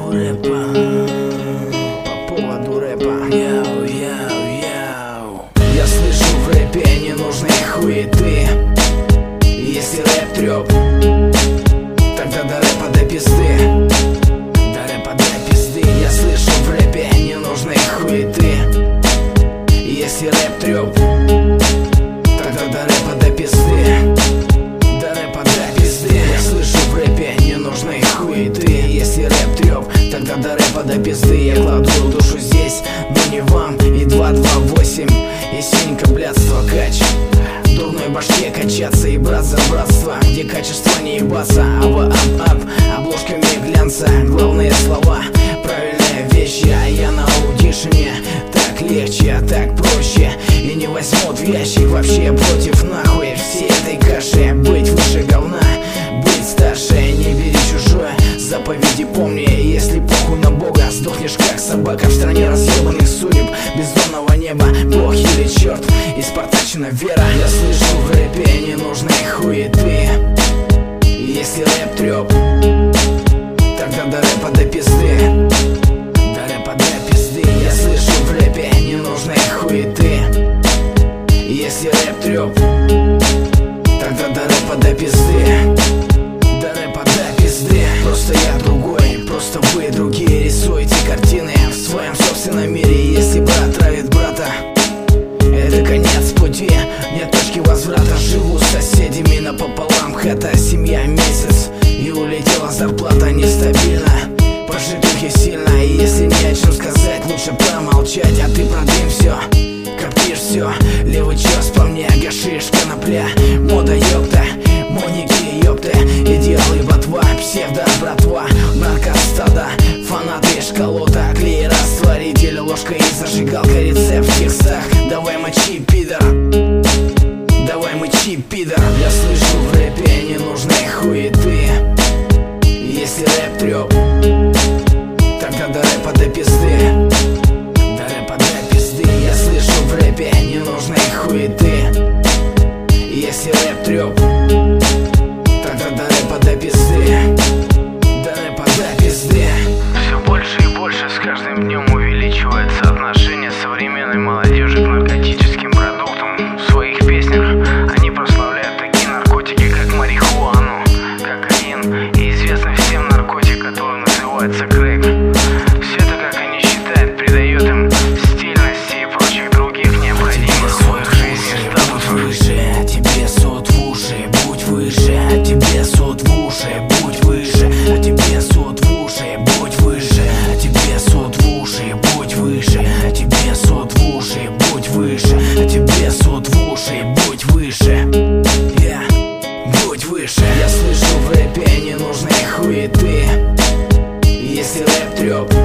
поводу рэпа, по поводу рэпа. Я слышу в рэпе ненужные хуеты. Если рэп трёп, тогда до рэпа до пизды. До рэпа до пизды. Я слышу в рэпе ненужные хуеты. Если рэп трёп, тогда до рэпа до пизды. До рэпа до пизды. Я слышу в рэпе ненужные хуеты. Если рэп трёп, тогда до рэпа до пизды. Я кладу душу здесь, но не вам. И 228, и синька, блядство, кач. В дурной башке качаться и брат за братство, где качество не ебаться, ап, обложками глянца. Главные слова, правильные вещи, а я на аудишне. Так легче, а так проще. И не возьмут в ящик вообще против нахуй всей этой каши. Быть выше говна, быть старше, не бери чужое. Заповеди помни, если похуй на Бога, сдохнешь как собака в стране разъебанных судеб, бездонного неба. Бог или черт, испортачена вера. Я слышу в рэпе ненужные хуеты. Если рэп трёп, тогда до рэпа до пизды. До рэпа до пизды. Я слышу в рэпе ненужные хуеты. Если рэп трёп, тогда до рэпа до пизды. До рэпа до пизды. Просто я другой, просто вы другие. Рисуете картины в своем собственном мире. Если брат травит брата, это конец пути, нет точки возврата. Живу с соседями напополам, хата, семья, месяц. И улетела зарплата нестабильно, пожитухи сильно. И если не о чем сказать, лучше промолчать. А ты продым все, коптишь все. Левый час по мне, гашиш, конопля. Мода ёпта, моники ёпта. Идеалы ботва, псевдо братва. Наркостада, фанаты школота. Клей, растворитель, ложка и зажигалка. Рецепт в текстах, давай мочи, пидор. Давай мочи, пидор. Я слышу в рэпе ненужные хуеты. Если рэп трёп, тогда до рэпа до пизды. До рэпа до пизды. Я слышу в рэпе ненужные хуеты. Если рэп трёп, тогда до рэпа до пизды. До рэпа до пизды. Все больше и больше с каждым днем увеличивается отношение современной молодежи к наркотическим продуктам. В своих песнях они прославляют такие наркотики, как марихуану, кокаин и известный всем наркотик, который называется крэк. Все это, как они считают, придает им стильности и прочих других необходимых в своих жизнях статусов. Выше, тебе суд в уши, будь выше. Тебе суд в уши, будь выше. А тебе суд в уши, будь выше. А тебе суд в уши, будь выше. А тебе суд в уши, будь выше. А тебе суд в уши, будь выше. Будь выше. Я слышу в рэпе ненужные хуеты. Если рэп трёп,